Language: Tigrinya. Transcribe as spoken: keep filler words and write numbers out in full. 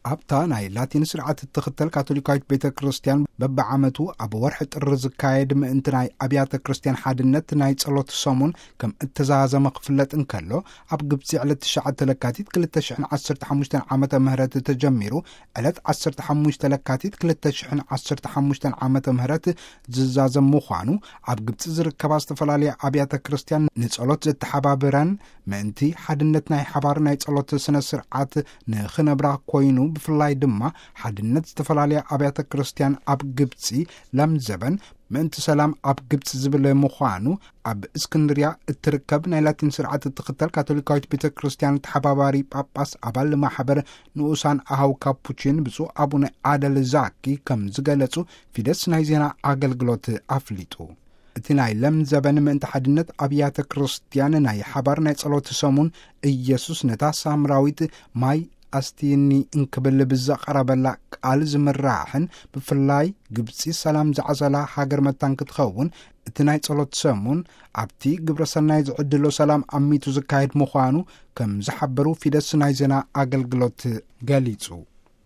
ኣብታ ናይ ላቲን ስርዓት እትኽተል ካቶሊካዊት ቤተ ክርስቲያን በብዓመቱ ኣብ ወርሒ ጥሪ ዝካየድ ምእንቲ ናይ ኣብያተ ክርስቲያን ሓድነት ናይ ጸሎት ሰሙን ከም እተዛዘመ ክፍለጥ እንከሎ ኣብ ግብፂ ዕለት ትሽዓተ ለካቲት ክልተ ሽሕን ዓሰርተ ሓሙሽተ ዓመተ ምህረት ተጀሚሩ ዕለት ዓሰርተ ሓሙሽተ ለካቲት ክልተ ሽሕን ዓሰርተ ሓሙሽተ ዓመተ ምህረት ዝዛዘም ምዃኑ ኣብ ግብፂ ዝርከባ ዝተፈላለየ ኣብያተ ክርስቲያን ንጸሎት ዘተሓባብረን ምእንቲ ሓድነት ናይ ሓባር ናይ ጸሎት ስነ ስርዓት ንኽነብራ ኮይኑ ብፍላይ ድማ ሓድነት ዝተፈላለየ ኣብያተ ክርስቲያን ኣብ ግብፂ ለምዘበን ምእንቲ ሰላም ኣብ ግብፂ ዝብል ምዃኑ ኣብ እስክንድርያ እትርከብ ናይ ላቲን ስርዓት እትኽተል ካቶሊካዊት ቤተ ክርስቲያን ተሓባባሪ ጳጳስ ኣባል ማሕበር ንኡሳን ኣሃው ካፑቺን ብፁዕ ኣቡነ ኣደል ዛኪ ከም ዝገለጹ ፊደስ ናይ ዜና ኣገልግሎት ኣፍሊጡ። እቲ ናይ ለምዘበን ምእንቲ ሓድነት ኣብያተ ክርስቲያን ናይ ሓባር ናይ ጸሎት ሰሙን ኢየሱስ ነታ ሳምራዊት ማይ ኣስቲኒ እንክብል ብዛቐረበላ ቃል ዝምራሕን ብፍላይ ግብፂ ሰላም ዝዓዘላ ሃገር መታን ክትኸውን እቲ ናይ ጸሎት ሰሙን ኣብቲ ግብረ ሰናይ ዝዕድሎ ሰላም ኣሚቱ ዝካየድ ምዃኑ ከም ዝሓበሩ ፊደስ ናይ ዜና ኣገልግሎት ገሊጹ።